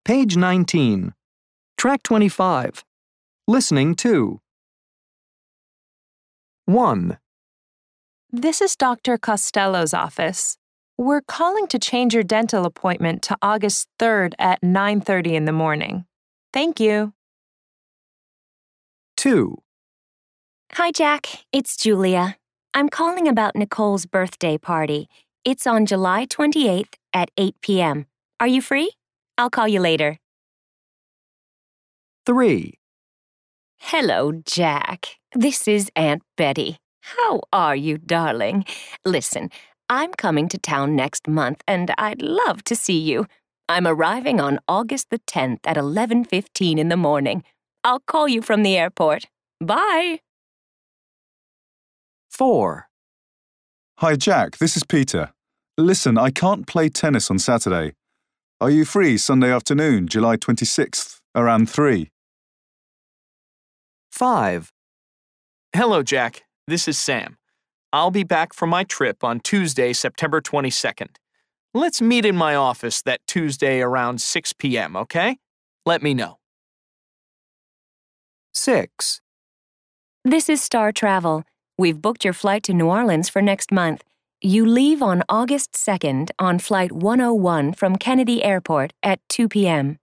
Page 19. Track 25. Listening to. 1, This is Dr. Costello's office. We're calling to change your dental appointment to August 3rd at 9:30 in the morning. Thank you. 2, Hi, Jack. It's Julia. I'm calling about Nicole's birthday party. It's on July 28th at 8 p.m. Are you free? I'll call you later. 3, Hello, Jack. This is Aunt Betty. How are you, darling? Listen, I'm coming to town next month, and I'd love to see you. I'm arriving on August the 10th at 11:15 in the morning. I'll call you from the airport. Bye. 4, Hi, Jack. This is Peter. Listen, I can't play tennis on Saturday. Are you free Sunday afternoon, July 26th, around 3? 5, Hello, Jack. This is Sam. I'll be back from my trip on Tuesday, September 22nd. Let's meet in my office that Tuesday around 6 p.m., okay? Let me know. 6, This is Star Travel. We've booked your flight to New Orleans for next month. You leave on August 2nd on Flight 101 from Kennedy Airport at 2 p.m.